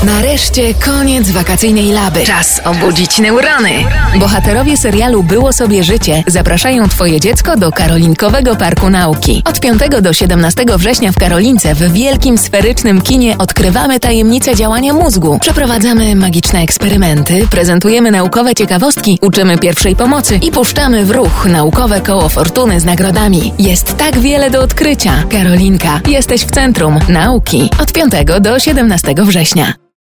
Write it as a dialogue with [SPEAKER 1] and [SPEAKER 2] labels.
[SPEAKER 1] Nareszcie koniec wakacyjnej laby. Czas obudzić neurony. Bohaterowie serialu Było sobie życie zapraszają Twoje dziecko do Karolinkowego Parku Nauki. Od 5 do 17 września w Karolince w wielkim sferycznym kinie odkrywamy tajemnice działania mózgu. Przeprowadzamy magiczne eksperymenty, prezentujemy naukowe ciekawostki, uczymy pierwszej pomocy i puszczamy w ruch naukowe koło fortuny z nagrodami. Jest tak wiele do odkrycia. Karolinka, jesteś w centrum nauki. Od 5 do 17 września.